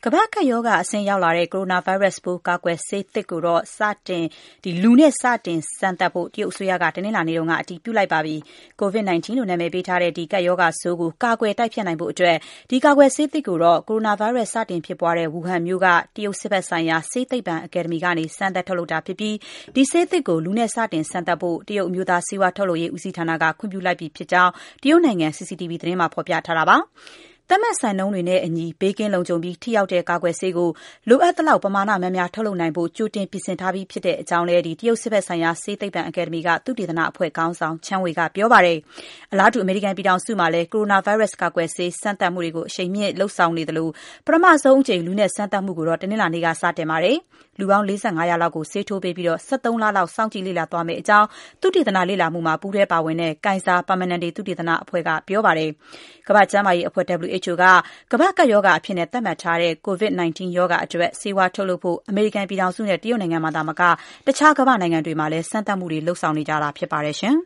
ကမ္ဘာ့ကပ်ရောဂါအဆင့်ရောက်လာတဲ့ ကိုရိုနာဗိုင်းရပ်စ်ပိုးကာကွယ်ဆေးသစ်ကိုတော့လူနဲ့စတင်စမ်းသပ်ဖို့ တရုတ်အစိုးရကတနင်္လာနေ့က အတည်ပြုလိုက်ပါပြီ။ COVID-19 လို့နာမည်ပေးထားတဲ့ဒီကပ်ရောဂါဆိုးကိုကာကွယ်တိုက်ဖျက်နိုင်ဖို့အတွက်ဒီကာကွယ်ဆေးသစ်ကိုတော့ကိုရိုနာဗိုင်းရပ်စ်စတင်ဖြစ်ပွားတဲ့ဝူဟန်မြို့ကတရုတ်စစ်ဘက်ဆိုင်ရာဆေးသိပ္ပံအကယ်ဒမီကနေစမ်းသပ်ထုတ်လုပ်တာဖြစ်ပြီးဒီဆေးသစ်ကိုလူနဲ့စတင်စမ်းသပ်ဖို့တရုတ်အမျိုးသားဆေးဝါးထုတ်လုပ်ရေးဦးစီးဌာနကခွင့်ပြုလိုက်ပြီဖြစ်ကြောင်းတရုတ်နိုင်ငံ CCTV သတင်းမှာဖော်ပြထားတာပါ။သတ်မှတ်စံနှုန်းတွေနဲ့အညီဘေးကင်းလုံခြုံပြီးထိရောက်တဲ့ကာကွယ်ဆေးကိုလိုအပ်သလောက်ပမာဏများများထုတ်လုပ်နိုင်ဖို့ကြိုတင်ပြင်ဆင်ထားပြီးဖြစ်တဲ့အကြောင်းလည်းတရုတ်စစ်ဘက်ဆိုင်ရာဆေးသိပ္ပံအကယ်ဒမီကသုတေသနအဖွဲ့ခေါင်းဆောင်ချန်းဝေကပြောပါတယ်။အလားတူအမေရိကန်ပြည်ထောင်စုမှာလည်းကိုရိုနာဗိုင်းရပ်စ်ကာကွယ်ဆေးစမ်းသပ်မှုတွေကိုအရှိန်မြင့်လုပ်ဆောင်နေသလိုပထမဆုံးအကြိမ်လူနဲ့စမ်းသပ်မှုကိုတော့တနင်္လာနေ့ကစတင်ပါတယ်။လူပေါင်း4500လောက်ကိုဆေးထိုးပေးပြီး13လလောက်စောင့်ကြည့်လေ့လာသွားမယ့်အကြောင်းသုတေသနလေ့လာမှုမှာပူးတွဲပါဝင်တဲ့ Kaiser Permanente သုတေသနအဖွဲ့ကပြောပါတယ်။ကမ္ဘာ့ကျန်းမာရေးအဖွဲ့ WHO ကကမ္ဘာ့ကပ်ရောဂါအဖြစ်သတ်မှတ်ထားတဲ့ COVID-19 ရောဂါအတွက်ဆေးဝါးထုတ်လုပ်ဖို့အမေရိကန်ပြည်ထောင်စုနဲ့တရုတ်နိုင်ငံမှာသာမကတခြားကမ္ဘာ့နိုင်ငံတွေမှာလည်းစမ်းသပ်မှုတွေလုပ်ဆောင်နေကြတာဖြစ်ပါတယ်ရှင်။